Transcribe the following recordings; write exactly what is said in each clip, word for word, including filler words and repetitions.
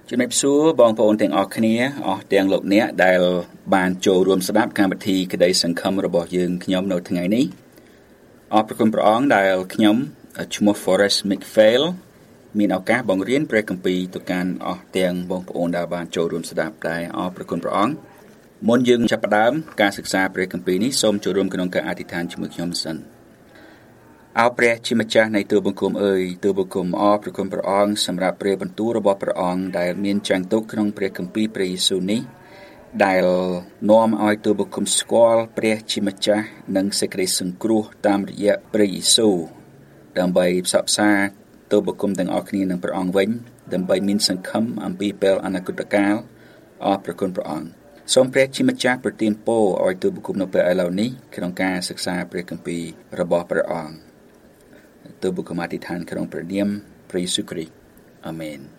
ជំរាបសួរបងប្អូនទាំងអស់គ្នាអស់ទាំងលោកអ្នកដែលបានចូលរួមស្ដាប់កម្មវិធីក្តីសង្ឃឹមរបស់យើងខ្ញុំនៅថ្ងៃនេះអរគុណព្រះអង្គដែលខ្ញុំឈ្មោះ Forrest McPhail មានឱកាសបង្រៀនព្រះគម្ពីរទៅកាន់អស់ទាំងបងប្អូនដែលបានចូលរួមស្ដាប់ដែរអរគុណព្រះអង្គមុនយើងចាប់ផ្ដើមការសិក្សាព្រះគម្ពីរនេះសូមចូលរួមក្នុងការអធិដ្ឋានជាមួយខ្ញុំសិនអោព្រះជាម្ចាស់នៃទូលបង្គំអើយទូលបង្គំអរព្រះគុណព្រះអង្គសម្រាប់ព្រះបន្ទូលរបស់ព្រះអង្គដែលមានចែងទុកក្នុងព្រះគម្ពីរព្រះយេស៊ូវនេះដែលនាំឲ្យទូលបង្គំស្គាល់ព្រះជាម្ចាស់និងសេចក្តីសង្គ្រោះតាមរយៈព្រះយេស៊ូវដើម្បីផ្សព្វផ្សាយទូលបង្គំទាំងអស់គ្នានឹងព្រះអង្គវិញដើម្បីមានសង្ឃឹមអំពីពេលអនាគតកាលអរព្រះគុណព្រះអង្គសូមព្រះជាម្ចាស់ប្រទានពរឲ្យទូលបង្គំនៅពេលឥឡូវនេះក្នុងការសិក្សាព្រះគម្ពីររបស់ព្រះអង្គទូលបង្គំអធិដ្ឋានក្នុងព្រះនាមព្រះយេស៊ូវគ្រីស្ទអាមែន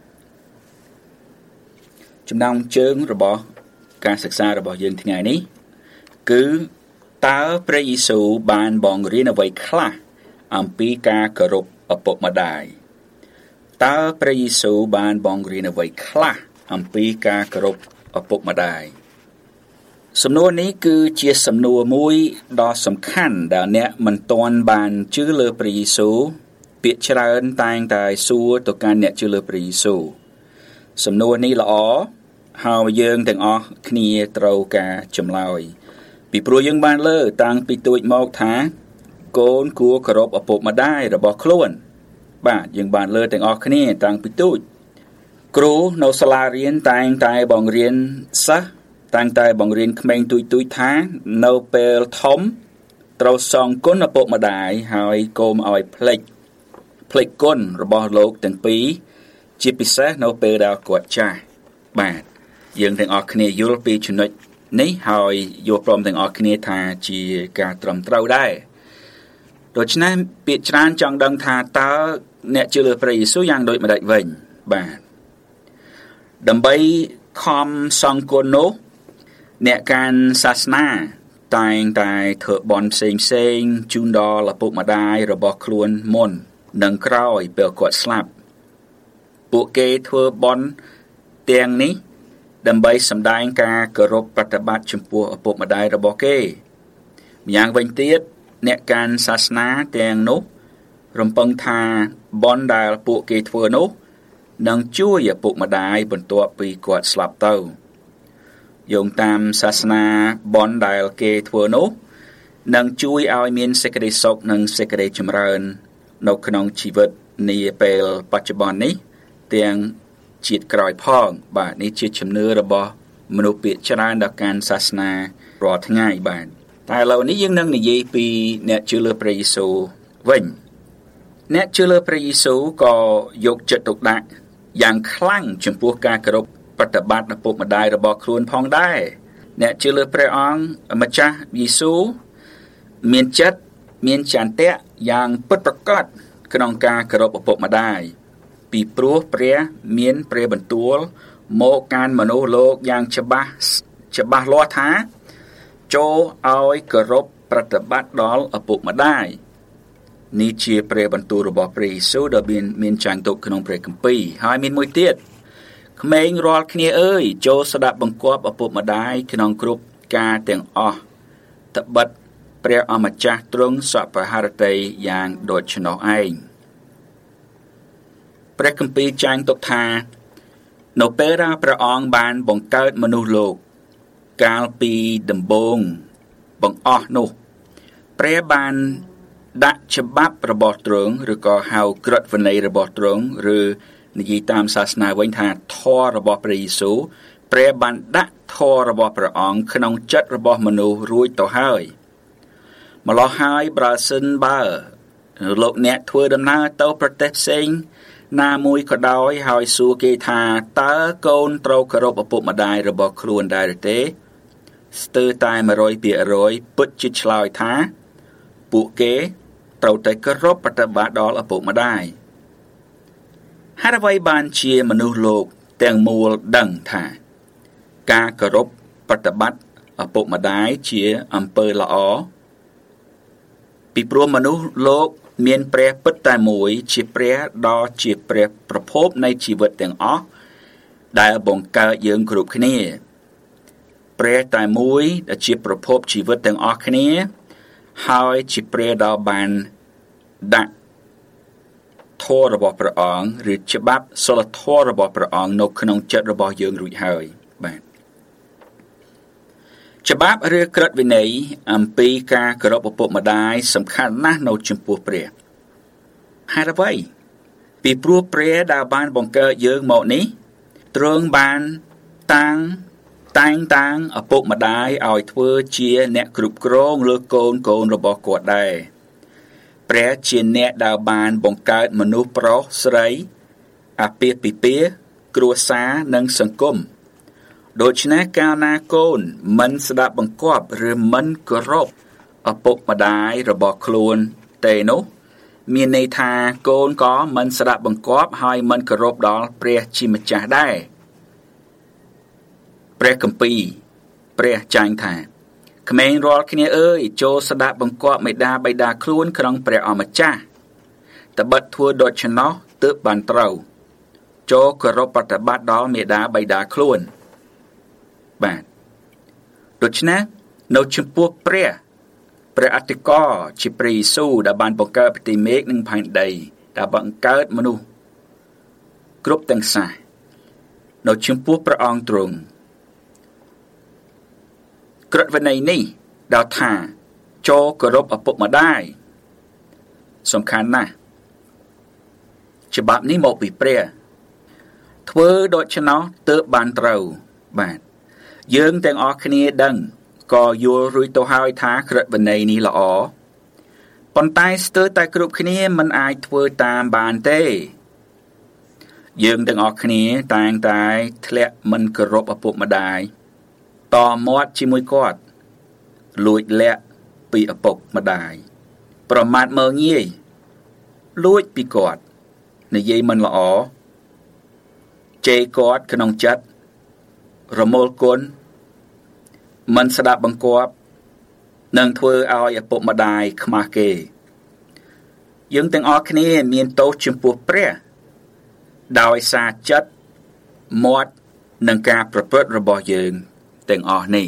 ចំណងជើងរបស់ការសិក្សារបស់យើងថ្ងៃនេះគឺតើព្រះយេស៊ូវបានបង្រៀនអ្វីខ្លះអំពីការគោរពឪពុកម្ដាយតើព្រះយេស៊ូវបានបង្រៀនអ្វីខ្លះអំពីការគោរពឪពុកម្ដាយសំណួរនេះគឺជាសំណួរមួយដ៏សំខាន់ដែលអ្នកមិនទាន់បានជឿលើព្រះយេស៊ូវពាក្យច្រើនតែងតែសួរទៅកាន់អ្នកជឿលើព្រះយេស៊ូវសំណួរនេះល្អហើយយើងទាំងអស់គ្នាត្រូវការចម្លើយពីព្រោះយើងបានលើតាំងពីទូចមកថាកូនគួរគោរពឪពុកម្ដាយរបស់ខ្លួនបាទយើងបានលើទាំងអស់គ្នាតាំងពីទូចគ្រូនៅសាលារៀនតែងតែបង្រៀនសិស្សតាំងតែបង្រៀនក្មេងទូចទូចថានៅពេលធំត្រូវសងគុណឪពុកម្ដាយហើយកុំឲ្យភ្លេចភ្លេចគុណរបស់លោកទាំងពីរជាពិសេសនៅពេលដែលគាត់ចាស់បាទយើងទាំងអស់គ្នាយល់ពីចំណុចនេះហើយយល់ព្រមទាំងអស់គ្នាថាជាការត្រឹមត្រូវដែរដូច្នេះពាក្យច្រើនចង់ដឹងថាតើអ្នកជឿលើព្រះយេស៊ូវយ៉ាងដូចម្ដេចវិញបាទដើម្បីខំសងគុណនោះអ្នកកាន់សាសនាតែងតែធ្វើបន់ផ្សេងផ្សេងជូនដល់ឪពុកម្ដាយរបស់ខ្លួនមុននិងក្រោយពេលគាត់ស្លាប់ពួកគេធ្វើបន់ទាំងនេះដើម្បីសម្ដែងការគោរពប្រតិបត្តិចំពោះឪពុកម្ដាយរបស់គេម្យ៉ាងវិញទៀតអ្នកកាន់សាសនាទាំងនោះរំពឹងថាបន់ដែលពួកគេធ្វើនោះនឹងជួយឪពុកម្ដាយបន្ទាប់ពីគាត់ស្លាប់ទៅយោងតាមសាសនាបន់ដែលគេធ្វើនោះនឹងជួយឲ្យមានសេចក្តីសុខនិងសេចក្តីចម្រើននៅក្នុងជីវិតនាពេលបច្ចុប្បន្ននេះទាំងជាតិក្រោយផងបាទនេះជាជំនឿរបស់មនុស្សពាក្យច្រើនដល់កាន់សាសនារាល់ថ្ងៃបាទតែឥឡូវនេះយើងនឹងនិយាយពីអ្នកជឿលើព្រះយេស៊ូវវិញអ្នកជឿលើព្រះយេស៊ូវក៏យកចិត្តទុកដាក់យ៉ាងខ្លាំងចំពោះការគោរពប្រតិបត្តិឪពុកម្ដាយរបស់ខ្លួនផងដែរអ្នកជឿលើព្រះអង្គម្ចាស់យេស៊ូវមានចិត្តមានចន្ទៈយ៉ាងពិតប្រាកដក្នុងការគោរពឪពុកម្ដាយពីព្រោះព្រះមានព្រះបន្ទូលមកកាន់មនុស្សលោកយ៉ាងច្បាស់ច្បាស់លាស់ថាចូលឲ្យគោរពប្រតិបត្តិដល់ឪពុកម្ដាយនេះជាព្រះបន្ទូលរបស់ព្រះយេស៊ូវដែលមានមានចែងទុកក្នុងព្រះគម្ពីរហើយមានមួយទៀតក្មេងរាល់គ្នាអើយចូលស្ដាប់បង្គាប់ឪពុកម្ដាយក្នុងគ្រប់ការទាំងអស់ត្បិតព្រះអម្ចាស់ទ្រង់សពហឫទ័យយ៉ាងដូចនោះឯងព្រះគម្ពីរចែងទុកថានៅពេលដែលព្រះអង្គបានបង្កើតមនុស្សលោកកាលពីដំបូងបង្អស់នោះព្រះបានដាក់ច្បាប់របស់ទ្រង់ឬក៏ហៅក្រឹតវិន័យរបស់ទ្រង់ឬនិយាយតាមសាសនាវិញថាធម៌របស់ព្រះយេស៊ូវព្រះបានដាក់ធម៌របស់ព្រះអង្គក្នុងចិត្តរបស់មនុស្សរួចទៅហើយម្ល៉េះហើយបើសិនបើលោកអ្នកធ្វើដំណើរទៅប្រទេសផ្សេងណាមួយក៏ដោយហើយសួរគេថាតើកូនត្រូវគោរពឪពុកម្ដាយរបស់ខ្លួនដែរឬទេស្ទើរតែ មួយរយភាគរយ ពិតជាឆ្លើយថាពួកគេត្រូវតែគោរពប្រតិបត្តិដល់ឪពុកម្ដាយហេតុអ្វីបានជាមនុស្សលោកទាំងមូលដឹងថាការគោរពប្រតិបត្តិឪពុកម្ដាយជាអំពើល្អពីព្រោះមនុស្សលោកមានព្រះពិតតែមួយជាព្រះដ៏ជាព្រះប្រភពនៃជីវិតទាំងអស់ដែលបង្កើតយើងគ្រប់គ្នាព្រះតែមួយដែលជាប្រភពជីវិតទាំងអស់គ្នាហើយជាព្រះដ៏បានដាក់ធម៌របស់ព្រះអង្គឬច្បាប់សិលធម៌របស់ព្រះអង្គនៅក្នុងចិត្តរបស់យើងរួចហើយបាទច្បាប់ឬក្រឹតវិន័យអំពីការគោរពឪពុកម្ដាយសំខាន់ណាស់នៅចំពោះព្រះហេតុអ្វីពីព្រោះព្រះដែលបានបង្កើតយើងមកនេះទ្រង់បានតាំងតែងតាំងឪពុកម្ដាយឲ្យធ្វើជាអ្នកគ្រប់គ្រងលើកូនកូនរបស់គាត់ដែរព្រះជាអ្នកដែលបានបង្កើតមនុស្សប្រុសស្រីអាពាហ៍ពិពាហ៍គ្រួសារនិងសង្គមដូច្នេះកាលណាកូនមិនស្ដាប់បង្គាប់ឬមិនគោរពឪពុកម្ដាយរបស់ខ្លួនទេនោះមានន័យថាកូនក៏មិនស្ដាប់បង្គាប់ហើយមិនគោរពដល់ព្រះជាម្ចាស់ដែរព្រះគម្ពីរព្រះចាញ់ថាក្មេងរាល់គ្នាអើយចូលស្ដាប់បង្គាប់មេដាបៃតាខ្លួនក្នុងព្រះអម្ចាស់ត្បិតធ្វើដូច្នោះទើបបានត្រូវចូលគោរពប្រតិបត្តិដល់មេដាបៃតាខ្លួនបាទដូច្នេះនៅចំពោះព្រះព្រះអតិកោជាព្រះយេស៊ូវដែលបានបង្កើតផ្ទៃមេឃនិងផែនដីដែលបង្កើតមនុស្សគ្រប់ទាំងសាសនៅចំពោះព្រះអង្គទ្រង់ក្រឹតវិន័យនេះដែលថាចូលគោរពឪពុកម្ដាយសំខាន់ណាស់ច្បាប់នេះមកពីព្រះធ្វើដូច្នោះទើបបានត្រូវបាទយើងទាំងអស់គ្នាដឹងក៏យល់រួចទៅហើយថាក្រឹតវិន័យនេះល្អប៉ុន្តែស្ទើរតែគ្រប់គ្នាមិនអាចធ្វើតាមបានទេយើងទាំងអស់គ្នាតែងតែធ្លាក់មិនគោរពឪពុកម្ដាយតមាត់ជាមួយគាត់លួចលាក់ពីឪពុកម្ដាយប្រមាថមើលងាយលួចពីគាត់និយាយមិនល្អជេរគាត់ក្នុងចិត្តរមូលគុណមិនស្ដាប់បង្គាប់នឹងធ្វើឲ្យឪពុកម្ដាយខ្មាស់គេយើងទាំងអស់គ្នាមានទោសចំពោះព្រះដោយសារចិត្តមាត់និងការប្រព្រឹត្តរបស់យើងទាំងអស់នេះ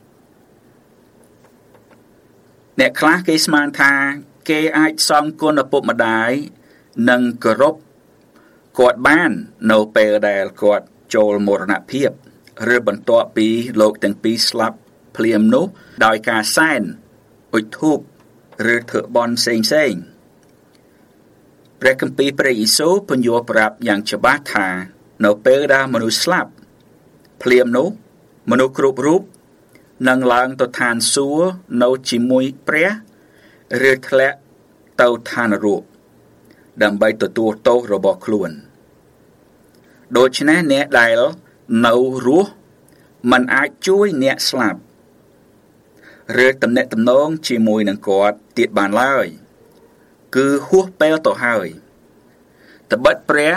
អ្នកខ្លះគេស្មានថាគេអាចសងគុណឪពុកម្ដាយនិងគោរពគាត់បាននៅពេលដែលគាត់ចូលមរណភាពឬបន្ទាប់ពីលោកទាំងពីរស្លាប់ភ្លាមនោះដោយការសែនអុជធូបឬធ្វើបុណ្យផ្សេងផ្សេងព្រះគម្ពីរព្រះយេស៊ូវពន្យល់ប្រាប់យ៉ាងច្បាស់ថានៅពេលដែលមនុស្សស្លាប់ភ្លាមនោះមនុស្សគ្រប់រូបនឹងឡើងទៅឋានសួគ៌នៅជាមួយព្រះឬធ្លាក់ទៅឋាននរកដើម្បីទទួលទោសរបស់ខ្លួនដូច្នេះអ្នកដែលនៅរស់មិនអាចជួយអ្នកស្លាប់ឬតំណែងតំណងជាមួយនឹងគាត់ទៀតបានឡើយគឺហួសពេលទៅហើយត្បិតព្រះ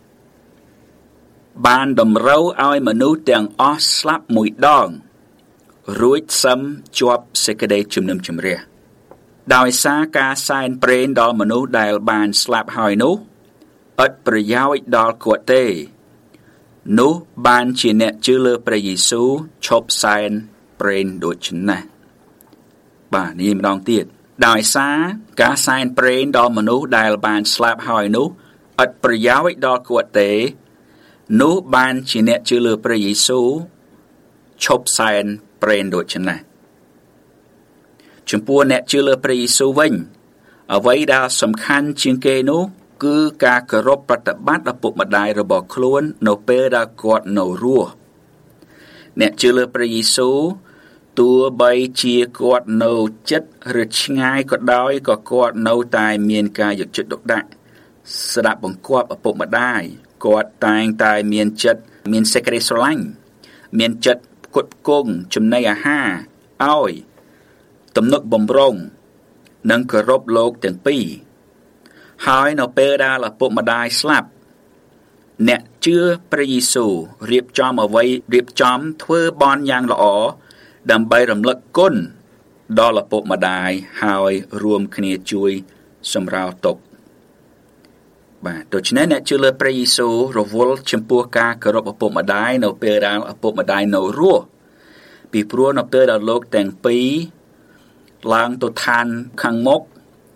បានតម្រូវឲ្យមនុស្សទាំងអស់ស្លាប់មួយដងរួចសឹមជាប់សេចក្តីជំនុំជម្រះដោយសារការសែនព្រេនដល់មនុស្សដែលបានស្លាប់ហើយនោះឥតប្រយោជន៍ដល់គាត់ទេនោះបានជាអ្នកជឿលើព្រះយេស៊ូវឈប់សែនព្រេនដូចនេះបាទនេះម្ដងទៀតដោយសារការសែនព្រេនដល់មនុស្សដែលបានស្លាប់ហើយនោះឥតប្រយោជន៍ដល់គាត់ទេនោះបានជាអ្នកជឿលើព្រះយេស៊ូវឈប់សែនព្រេនដូចនេះចំពោះអ្នកជឿលើព្រះយេស៊ូវវិញអ្វីដែលសំខាន់ជាងគេនោះគឺការគោរពប្រតិបត្តិឪពុកម្ដាយរបស់ខ្លួននៅពេលដែលគាត់នៅរស់អ្នកជឿលើព្រះយេស៊ូវទោះបីជាគាត់នៅជិតឬឆ្ងាយក៏ដោយក៏គាត់នៅតែមានការយកចិត្តទុកដាក់ស្ដាប់បង្គាប់ឪពុកម្ដាយគាត់តែងតែមានចិត្តមានសេចក្តីស្រឡាញ់មានចិត្តផ្គត់ផ្គង់ចំណីអាហារឲ្យទំនុកបម្រុងនិងគោរពលោកទាំងពីរហើយនៅពេលដែលឪពុកម្ដាយស្លាប់អ្នកជឿព្រះយេស៊ូវរៀបចំអ្វីរៀបចំធ្វើបន់យ៉ាងល្អដើម្បីរំលឹកគុណដល់ឪពុកម្ដាយហើយរួមគ្នាជួយសម្រាលទុក្ខបាទដូច្នេះអ្នកជឿលើព្រះយេស៊ូវរវល់ចំពោះការគោរពឪពុកម្ដាយនៅពេលដែលឪពុកម្ដាយនៅរស់ពីព្រោះនៅពេលដែលលោកទាំងពីរឡើងទៅឋានខាងមុខ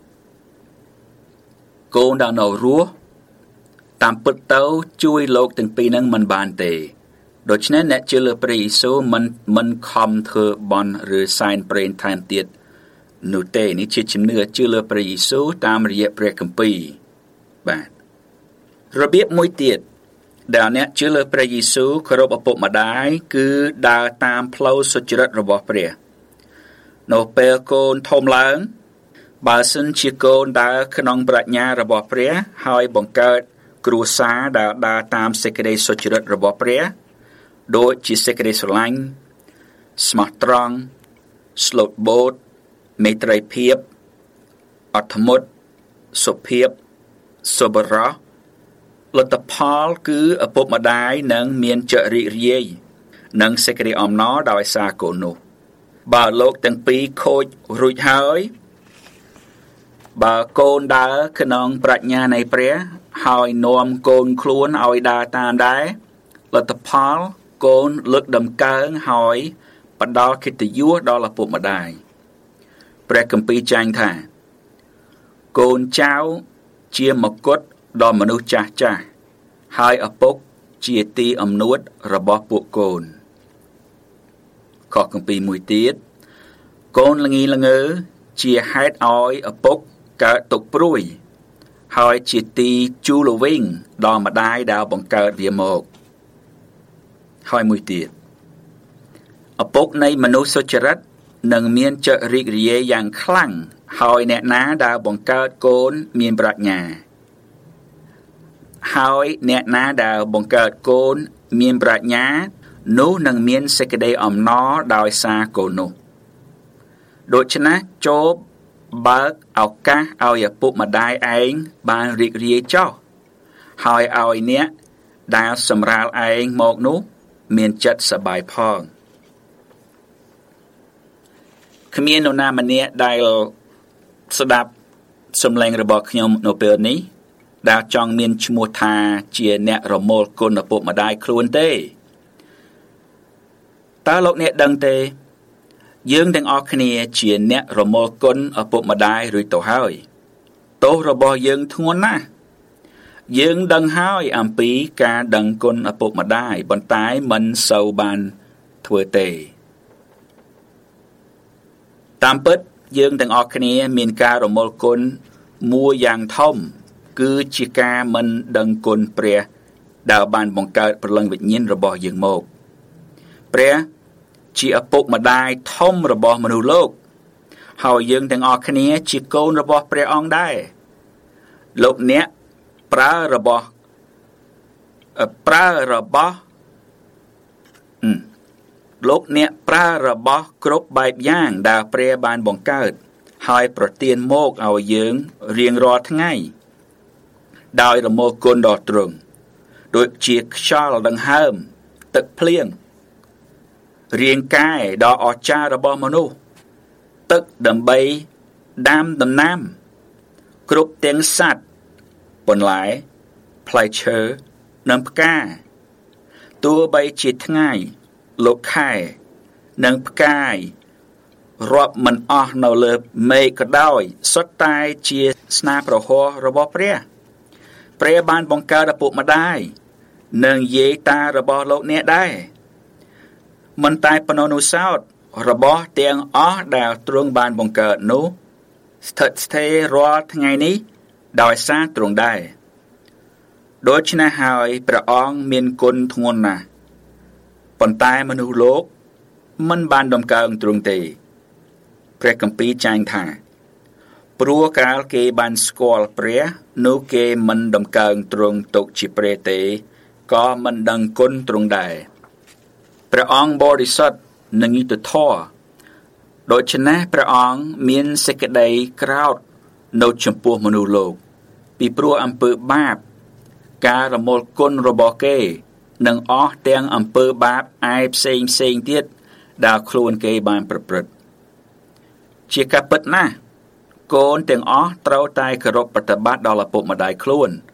កូនដែលនៅរស់តាមពិតទៅជួយលោកទាំងពីរនឹងមិនបានទេដូច្នេះអ្នកជឿលើព្រះយេស៊ូវមិនមិនខំធ្វើបន់ឬសែនព្រេនថែមទៀតនោះទេនេះជាជំនឿជឿលើព្រះយេស៊ូវតាមរយៈព្រះគម្ពីរបាទរបៀបមួយទៀតដែលអ្នកជឿលើព្រះយេស៊ូវគោរពឪពុកម្ដាយគឺដើរតាមផ្លូវសុចរិតរបស់ព្រះនៅពេលកូនធំឡើងបើសិនជាកូនដើរក្នុងប្រាជ្ញារបស់ព្រះហើយបង្កើតគ្រួសារដែលដើរតាមសេចក្តីសុចរិតរបស់ព្រះដូចជាសេចក្តីស្រឡាញ់ស្មោះត្រង់ស្លូតបូតមេត្រីភាពអត់ធ្មត់សុភាពសប្បុរសលទ្ធផលគឺឪពុកម្ដាយនឹងមានចរិយារាយនិងសេចក្តីអំណរដោយសារកូននោះបើលោកទាំងពីរខូចរួចហើយបើកូនដើរក្នុងប្រាជ្ញានៃព្រះហើយនាំកូនខ្លួនឲ្យដើរតាមដែរលទ្ធផលកូនលើកដំកើងហើយផ្ដល់កិត្តិយសដល់ឪពុកម្ដាយព្រះគម្ពីរចែងថាកូនចៅជាមកុដដល់មនុស្សចាស់ចាស់ហើយឪពុកជាទីអំនួតរបស់ពួកកូនខគម្ពីរមួយទៀតកូនល្ងីល្ងើជាហេតុឲ្យឪពុកកើតទុក្ខព្រួយហើយជាទីជូលវិញដល់ម្ដាយដែលបង្កើតវាមកហើយមួយទៀតឪពុកនៃមនុស្សសុចរិតនឹងមានចរិយារាយយ៉ាងខ្លាំងហើយអ្នកណាដែលបង្កើតកូនមានប្រាជ្ញាហើយអ្នកណាដែលបង្កើតកូនមានប្រាជ្ញានោះនឹងមានសេចក្តីអំណរដោយសារកូននោះដូច្នេះចូលបើកឱកាសឲ្យឪពុកម្ដាយឯងបានរីករាយចុះហើយឲ្យអ្នកដែលសម្រាលឯងមកនោះមានចិត្តសប្បាយផងគ្មាននរណាម្នាក់ដែលស្ដាប់សំឡេងរបស់ខ្ញុំនៅពេលនេះដែលចង់មានឈ្មោះថាជាអ្នករមូលគុណឪពុកម្ដាយខ្លួនទេតើលោកអ្នកដឹងទេយើងទាំងអស់គ្នាជាអ្នករមូលគុណឪពុកម្ដាយរួចទៅហើយទោសរបស់យើងធ្ងន់ណាស់យើងដឹងហើយអំពីការដឹងគុណឪពុកម្ដាយប៉ុន្តែមិនសូវបានធ្វើទេតាមពិតយើងទាំងអស់គ្នាមានការរមូលគុណមួយយ៉ាងធំគឺជាការមិនដឹងគុណព្រះដែលបានបង្កើតព្រលឹងវិញ្ញាណរបស់យើងមកព្រះជាឪពុកម្ដាយធំរបស់មនុស្សលោកហើយយើងទាំងអស់គ្នាជាកូនរបស់ព្រះអង្គដែរលោកអ្នកប្រើរបស់ប្រើរបស់លោកអ្នកប្រើរបស់គ្រប់បែបយ៉ាងដែលព្រះបានបង្កើតហើយប្រទានមកឲ្យយើងរៀងរាល់ថ្ងៃដោយរមូលគុណដល់ទ្រង់ដូចជាខ្យល់ដង្ហើមទឹកភ្លៀងរាងកាយដ៏អស្ចារ្យរបស់មនុស្សទឹកដើម្បីដាំដំណាំគ្រប់ទាំងសត្វបន្លែផ្លែឈើនិងផ្កាទោះបីជាថ្ងៃលោកខែនិងផ្កាយរាប់មិនអស់នៅលើមេឃក៏ដោយសុទ្ធតែជាស្នាប្រហោះរបស់ព្រះព្រះបានបង្កើតឪពុកម្ដាយនិងយាយតារបស់លោកអ្នកដែរមិនតែប៉ុណ្ណោះនោះសោតរបស់ទាំងអស់ដែលទ្រង់បានបង្កើតនោះស្ថិតស្ថេររាល់ថ្ងៃនេះដោយសារទ្រង់ដែរដូច្នេះហើយព្រះអង្គមានគុណធ្ងន់ណាស់ប៉ុន្តែមនុស្សលោកមិនបានដំកើងទ្រង់ទេព្រះគម្ពីរចែងថាព្រោះកាលគេបានស្គាល់ព្រះនោះគេមិនដំកើងទ្រង់ទុកជាព្រះទេក៏មិនដឹងគុណទ្រង់ដែរព្រះអង្គបរិសុទ្ធនិងយុត្តិធម៌ដូច្នេះព្រះអង្គមានសេចក្តីក្រោធនៅចំពោះមនុស្សលោកពីព្រោះអំពើបាបការរមូលគុណរបស់គេនិងអស់ទាំងអំពើបាបឯផ្សេងផ្សេងទៀតដែលខ្លួនគេបានប្រព្រឹត្តជាការពិតណាស់កូនទាំងអស់ត្រូវតែគោរពប្រតិបត្តិដល់ឪពុកម្ដាយខ្លួន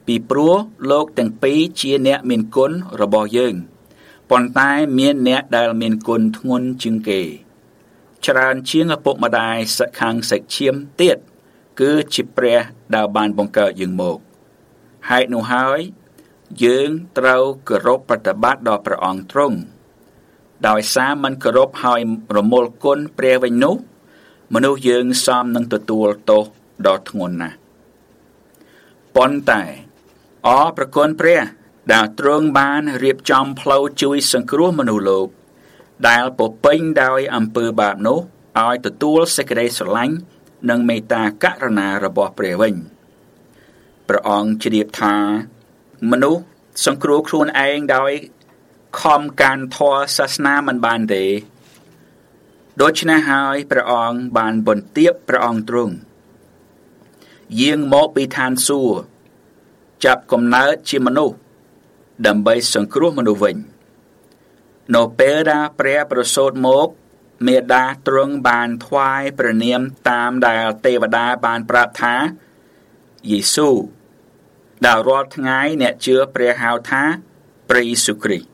ពីព្រោះលោកទាំងពីរជាអ្នកមានគុណរបស់យើងប៉ុន្តែមានអ្នកដែលមានគុណធ្ងន់ជាងគេច្រើនជាងឪពុកម្ដាយសក្ខាំងសាច់ឈាមទៀតគឺជាព្រះដែលបានបង្កើតយើងមកហេតុនោះហើយយើងត្រូវគោរពប្រតិបត្តិដល់ព្រះអង្គទ្រង់ដោយសារមិនគោរពហើយរមូលគុណព្រះវិញនោះមនុស្សយើងសមនឹងទទួលទោសដ៏ធ្ងន់ណាស់ប៉ុន្តែអរប្រគុណព្រះដែលទ្រង់បានរៀបចំផ្លូវជួយសង្គ្រោះមនុស្សលោកដែលពោពេញដោយអំពើបាបនោះឲ្យទទួលសេចក្តីស្រឡាញ់និងមេត្តាករុណារបស់ព្រះវិញព្រះអង្គជ្រាបថាមនុស្សសង្គ្រោះខ្លួនឯងដោយខំកាន់ធម៌សាសនាមិនបានទេដូច្នេះហើយព្រះអង្គបានបន្ទាបព្រះអង្គទ្រង់យាងមកពីឋានសួគ៌ចាប់កំណើតជាមនុស្សដើម្បីសង្គ្រោះមនុស្សវិញនៅពេលដែលព្រះប្រសូតមកមេដាទ្រង់បានថ្វាយព្រះនាមតាមដែលទេវតាបានប្រាប់ថាយេស៊ូវដែលរាល់ថ្ងៃអ្នកជឿព្រះហៅថាព្រះយេស៊ូវគ្រីស្ទ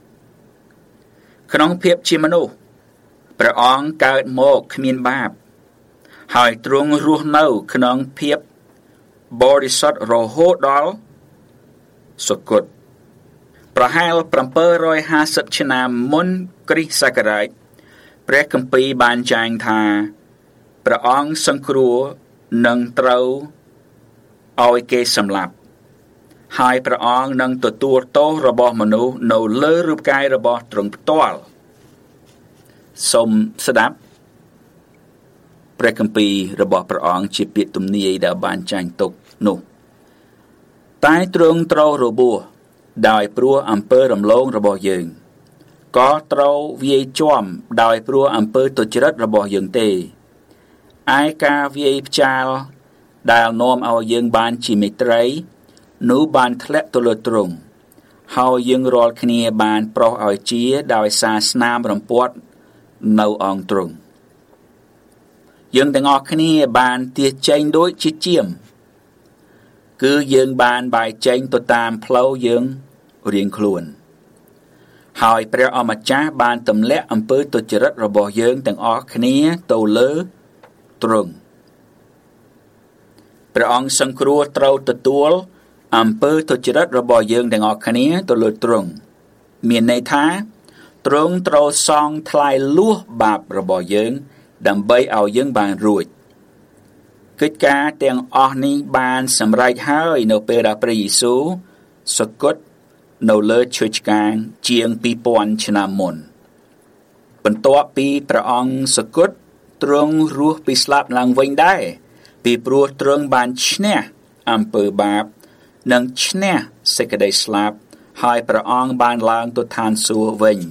ក្នុងភាពជាមនុស្សព្រះអង្គកើតមកគ្មានបាបហើយទ្រង់រស់នៅក្នុងភាពបរិសុទ្ធរហូតដល់សុគតប្រហែលbảyរយห้าសិបឆ្នាំមុនគ្រិស្តសករាជព្រះគម្ពីរបានចែងថាព្រះអង្គសង្គ្រោះនឹងត្រូវឲ្យគេសម្លាប់ហើយព្រះអង្គនឹងទទួលទោសរបស់មនុស្សនៅលើរូបកាយរបស់ទ្រង់ផ្ទាល់សូមស្ដាប់ព្រះគម្ពីររបស់ព្រះអង្គជាពាក្យទំនាយដែលបានចែងទុកនោះតែទ្រង់ត្រូវរបួសដោយព្រោះអំពើរំលងរបស់យើងក៏ត្រូវវាយជាំដោយព្រោះអំពើទុច្ចរិតរបស់យើងទេឯការវាយផ្ចាលដែលនាំឲ្យយើងបានជាមេត្រីនោះបានធ្លាក់ទៅលើទ្រង់ហើយយើងរាល់គ្នាបានប្រោសឲ្យជាដោយសារស្នាមរំពាត់នៅអង្គទ្រង់យើងទាំងអស់គ្នាបានទាសចេញដូចជាជាមគឺយើងបានបែកចេញទៅតាមផ្លូវយើងរៀងខ្លួនហើយព្រះអម្ចាស់បានទម្លាក់អំពើទុច្ចរិតរបស់យើងទាំងអស់គ្នាទៅលើទ្រង់ព្រះអង្គសង្គ្រោះត្រូវទទួលអំពើទុច្ចរិតរបស់យើងទាំងអស់គ្នាទៅលើទ្រង់មានន័យថាទ្រង់ត្រូវសងថ្លៃលួសបាបរបស់យើងដើម្បីឲ្យយើងបានរួចកិច្ចការទាំងអស់នេះបានសម្រេចហើយនៅពេលដែលព្រះយេស៊ូវសុគតនៅលើឈើឆ្កាងជាងពីរពាន់ឆ្នាំមុនបន្ទាប់ពីព្រះអង្គសុគតទ្រង់រស់ពីស្លាប់ឡើងវិញដែរពីព្រោះទ្រង់បានឈ្នះអំពើបាបនិងឈ្នះសេចក្តីស្លាប់ហើយព្រះអង្គបានឡើងទៅឋានសួគ៌វិញ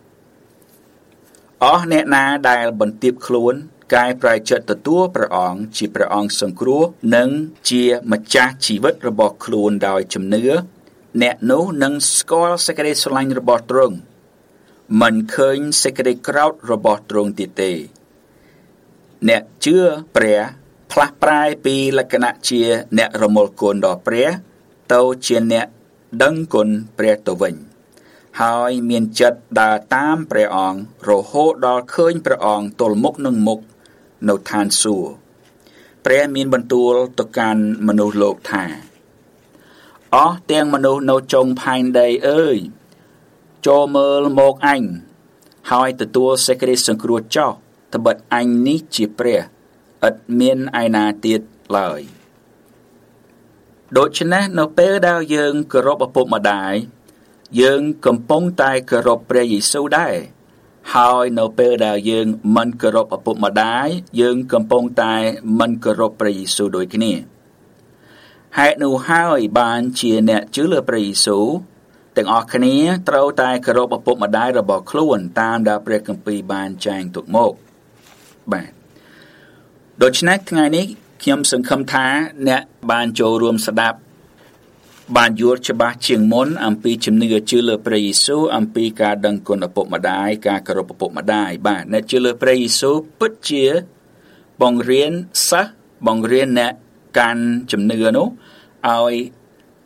អស់អ្នកណាដែលបន្ទាបខ្លួនកែប្រែចិត្តទទួលព្រះអង្គជាព្រះអង្គសង្គ្រោះនិងជាម្ចាស់ជីវិតរបស់ខ្លួនដោយជំនឿអ្នកនោះនឹងស្គាល់សេចក្តីស្រឡាញ់របស់ទ្រង់មិនឃើញសេចក្តីក្រោធរបស់ទ្រង់ទៀតទេអ្នកជឿព្រះផ្លាស់ប្រែពីលក្ខណៈជាអ្នករមូលគុណដល់ព្រះទៅជាអ្នកដឹងគុណព្រះទៅវិញហើយមានចិត្តដើរតាមព្រះអង្គរហូតដល់ឃើញព្រះអង្គទល់មុខនឹងមុខនៅឋានសួគ៌ព្រះមានបន្ទូលទៅកាន់មនុស្សលោកថាអស់ទាំងមនុស្សនៅចុងផែនដីអើយចូលមើលមកអញហើយទទួលសេចក្តីសង្គ្រោះចោះត្បិតអញនេះជាព្រះឥតមានឯណាទៀតឡើយដូច្នេះនៅពេលដែលយើងគោរពឪពុកម្ដាយយើងកំពុងតែគោរពព្រះយេស៊ូវដែរហើយនៅពេលដែលយើងមិនគោរពឪពុកម្ដាយយើងកំពុងតែមិនគោរពព្រះយេស៊ូវដូចគ្នាហេតុនោះហើយបានជាអ្នកជឿលើព្រះយេស៊ូវទាំងអស់គ្នាត្រូវតែគោរពឪពុកម្ដាយរបស់ខ្លួនតាមដែលព្រះគម្ពីរបានចែងទុកមកបាទដូច្នេះថ្ងៃនេះខ្ញុំសង្ឃឹមថាអ្នកបានចូលរួមស្ដាប់បានយល់ច្បាស់ជាងមុនអំពីជំនឿជឿលើព្រះយេស៊ូវអំពីការដឹងគុណឪពុកម្ដាយការគោរពឪពុកម្ដាយបាទអ្នកជឿលើព្រះយេស៊ូវពិតជាបង្រៀនសិស្សបង្រៀនអ្នកកាន់ជំនឿនោះឲ្យ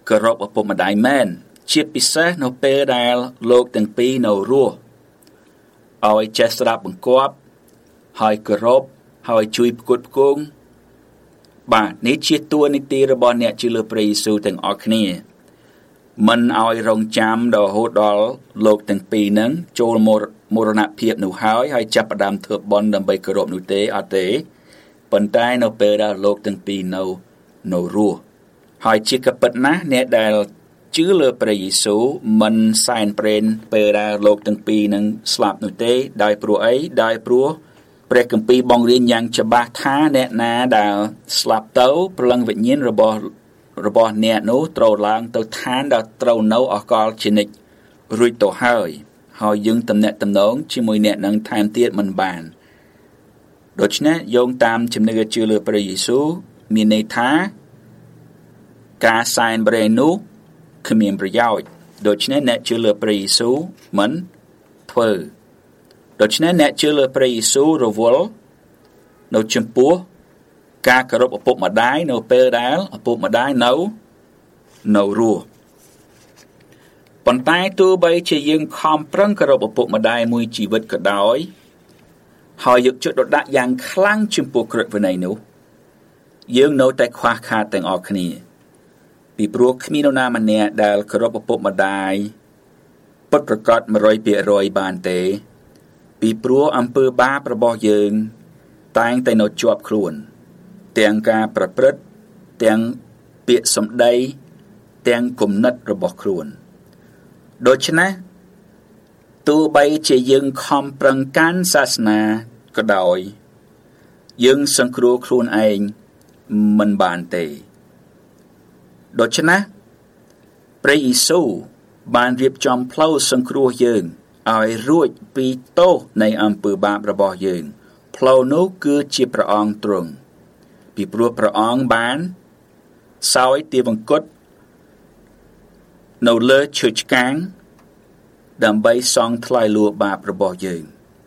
គោរពឪពុកម្ដាយមែនជាពិសេសនៅពេលដែលលោកទាំងពីរនៅរស់ឲ្យចេះស្ដាប់បង្គាប់ហើយគោរពហើយជួយផ្គត់ផ្គង់បាទនេះជាតួនាទីរបស់អ្នកជឿលើព្រះយេស៊ូវទាំងអស់គ្នាមិនឲ្យរងចាំដល់រហូតដល់លោកទាំងពីរហ្នឹងចូលមរណភាពនោះហើយហើយចាប់ផ្ដើមធ្វើបុណ្យដើម្បីគោរពនោះទេអត់ទេប៉ុន្តែនៅពេលដែលលោកទាំងពីរនៅនៅរស់ហើយជាកពិតណាស់អ្នកដែលជឿលើព្រះយេស៊ូវមិនសែនព្រេនពេលដែលលោកទាំងពីរនឹងស្លាប់នោះទេដោយព្រោះអីដោយព្រោះព្រះគម្ពីរបង្រៀនយ៉ាងច្បាស់ថាអ្នកណាដែលស្លាប់ទៅព្រលឹងវិញ្ញាណរបស់របស់អ្នកនោះត្រូវឡើងទៅឋានដែលត្រូវនៅអកលជានិច្ចរួចទៅហើយហើយយើងទំនាក់ទំនងជាមួយអ្នកនឹងថែមទៀតមិនបានដូច្នេះយោងតាមជំនឿជឿលើព្រះយេស៊ូវមានន័យថាការសែនព្រេននោះគ្មានប្រយោជន៍ដូច្នេះអ្នកជឿលើព្រះយេស៊ូវមិនធ្វើដូច្នេះអ្នកជឿលើព្រះយេស៊ូវរវល់នៅចំពោះការគោរពឪពុកម្ដាយនៅពេលដែលឪពុកម្ដាយនៅនៅរស់ប៉ុន្តែទោះបីជាយើងខំប្រឹងគោរពឪពុកម្ដាយមួយជីវិតក៏ដោយហើយយកចិត្តទុកដាក់យ៉ាងខ្លាំងចំពោះក្រឹតវិន័យនោះយើងនៅតែខ្វះខាតទាំងអស់គ្នាពីព្រោះគ្មាននរណាម្នាក់ដែលគោរពឪពុកម្ដាយពិតប្រាកដ one hundred percent បានទេពីព្រោះអំពើបាបរបស់យើងតែងតែនៅជាប់ខ្លួនទាំងការប្រព្រឹត្តទាំងពាក្យសម្ដីទាំងគំនិតរបស់ខ្លួនដូច្នេះទោះបីជាយើងខំប្រឹងកាន់សាសនាក៏ដោយយើងសង្គ្រោះខ្លួនឯងមិនបានទេដូច្នេះព្រះយេស៊ូវបានរៀបចំផ្លូវសង្គ្រោះយើងឲ្យរួចពីទោសនៃអំពើបាបរបស់យើងផ្លូវនោះគឺជាព្រះអង្គទ្រង់ពីព្រោះព្រះអង្គបានសោយទាវង្គតនៅលើឈើឆ្កាងដើម្បីសងថ្លៃលួចបាបរបស់យើង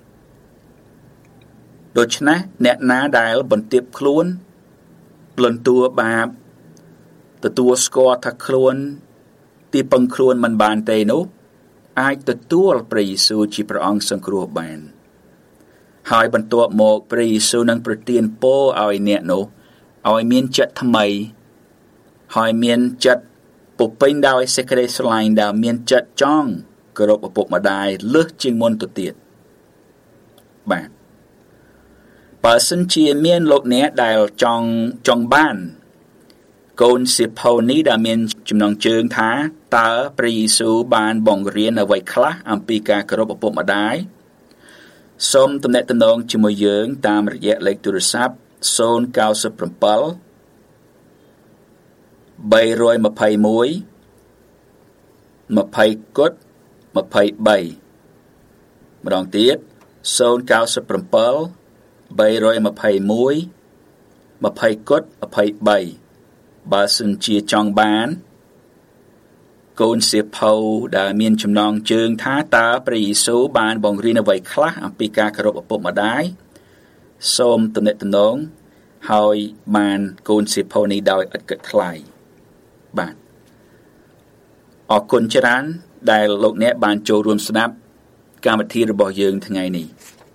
ដូច្នេះអ្នកណាដែលបន្ទាបខ្លួនលន់តួបាបទទួលស្គាល់ថាខ្លួនទីពឹងខ្លួនមិនបានទេនោះអាចទទួលព្រះយេស៊ូវជាព្រះអង្គសង្គ្រោះបានហើយបន្ទាប់មកព្រះយេស៊ូវនឹងប្រទានពរឲ្យអ្នកនោះឲ្យមានចិត្តថ្មីហើយមានចិត្តពុពេញដោយសេចក្តីស្រឡាញ់ដែលមានចិត្តចង់គោរពឪពុកម្ដាយលើសជាងមុនទៅទៀតបាទបើសិនជាមានលោកអ្នកដែលចង់ចង់បានកូនសៀវភៅនេះដែលមានចំណងជើងថាតើព្រះយេស៊ូវបានបង្រៀនអ្វីខ្លះអំពីការគោរពឪពុកម្ដាយសូមទំនាក់ទំនងជាមួយយើងតាមរយៈលេខទូរស័ព្ទzero nine seven three two one twentyគត់twenty-threeម្ដងទៀតzero nine seven three two one twentyគត់twenty-threeបើសិនជាចង់បានកូនសៀវភៅដែលមានចំណងជើងថាតើព្រះយេស៊ូវបានបង្រៀនអ្វីខ្លះអំពីការគោរពឪពុកម្ដាយសូមទំនាក់ទំនងហើយបានកូនសៀវភៅនេះដោយឥតគិតថ្លៃបាទអរគុណច្រើនដែលលោកអ្នកបានចូលរួមស្ដាប់កម្មវិធីរបស់យើងថ្ងៃនេះ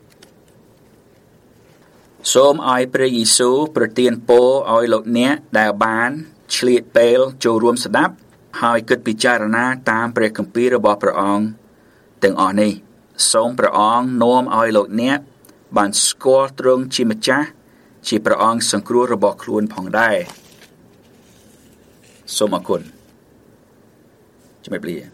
សូមឲ្យព្រះយេស៊ូវប្រទានពរឲ្យលោកអ្នកដែលបានឆ្លៀតពេលចូលរួមស្ដាប់ហើយគិតពិចារណាតាមព្រះគម្ពីររបស់ព្រះអង្គទាំងអស់នេះសូមព្រះអង្គនាំឲ្យលោកអ្នកបានស្គាល់ទ្រង់ជាម្ចាស់ជាព្រះអង្គសង្គ្រោះរបស់ខ្លួនផងដែរសូមអរគុណជំរាបលា